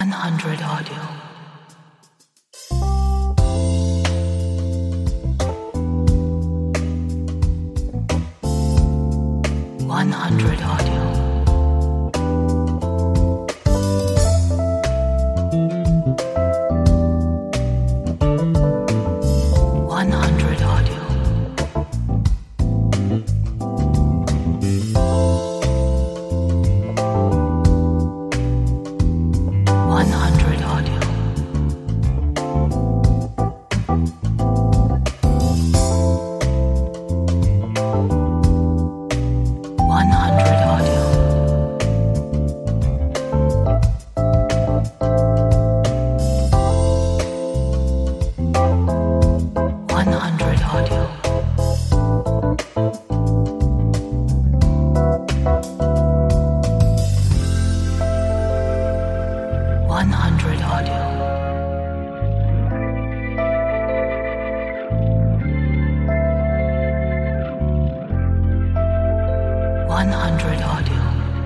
100 audio. 100 audio. 100 audio. 100 audio. 100 audio. 100 audio. 100 audio. 100 audio.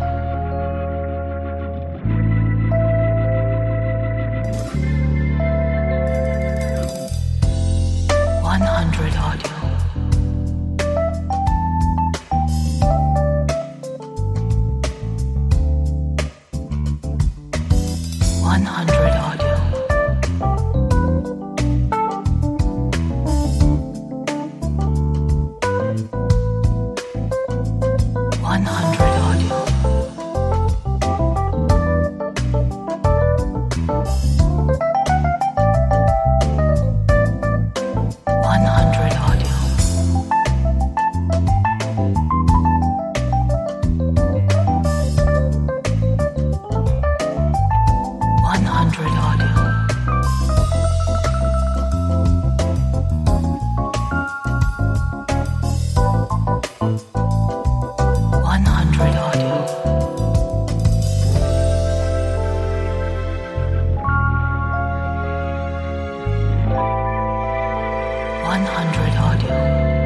100 audio. 100 audio. 100 audio. 100 audio. 100 audio. 100 audio. 100 audio.